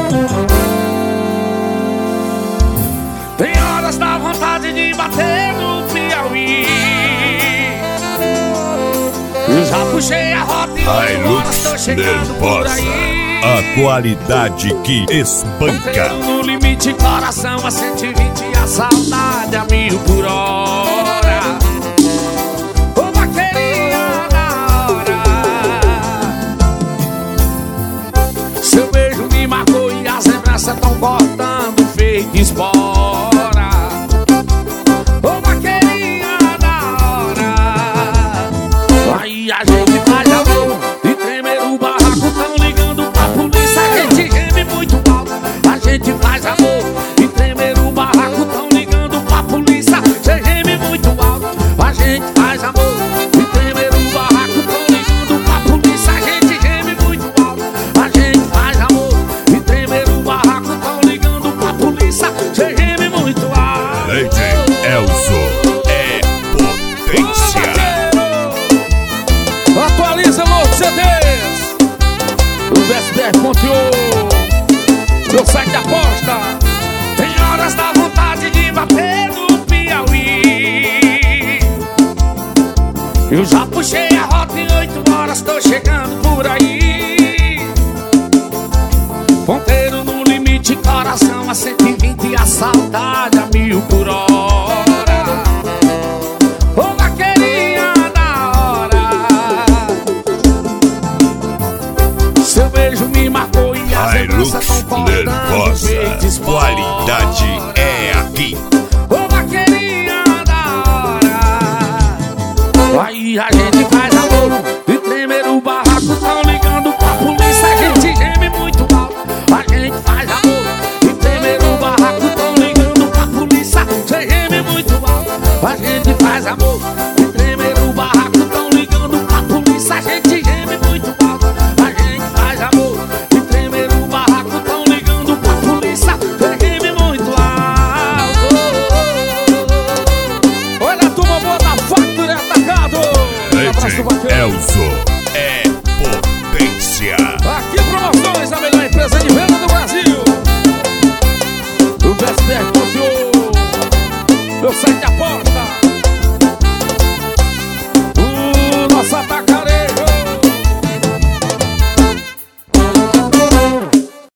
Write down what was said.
Tem horas da vontade de bater no Piauí. Eu já puxei a rota e Hilux tô chegando por aí. A qualidade que espanca. No limite, coração a 120 e a saudade a 1000 por hora. Ô vaqueirinha na hora. Seu beijo me marcou e as lembranças tão cortando feito espora. Ô vaqueirinha na hora. Aí a gente faz amor e tremer o barraco, tão ligando pra polícia. A gente geme muito alto. A gente faz amor e tremer o barraco, tão ligando pra polícia. Cê geme muito alto. A gente faz amor e tremer o barraco, tão ligando pra polícia. A gente geme muito alto. A gente faz amor e tremer o barraco, tão ligando pra polícia. Cê geme muito alto. Leite Elzo é potência. Atualiza louco CDs. O BSBR conteúdo. Meu site de aposta. Tem horas da vontade de bater no Piauí. Eu já puxei a rota em 8 horas, tô chegando por aí. Ponteiro no limite, coração a 120 e a saudade a 1000 por hora. Ô vaqueirinha na hora. Seu beijo me marcou e as lembranças Hilux tão cortando nervosa. feito espora. Qualidade é aqui. Ô vaqueirinha da hora. Aí a gente faz amor e tremer o barraco, tão ligando pra polícia. A gente geme muito alto. A gente faz amor e tremer o barraco, tão ligando pra polícia. Cê geme muito alto. A gente faz amor e tremer o barraco, tão ligando pra polícia. A gente geme muito alto. A gente faz amor e tremer o barraco, tão ligando pra polícia. Cê geme muito alto. Olha a turma boa da Factory Atacado. Leite Elzo é potência. Aqui Promoções, a melhor empresa de venda do Brasil. O BSBR conteúdo. Meu site de aposta.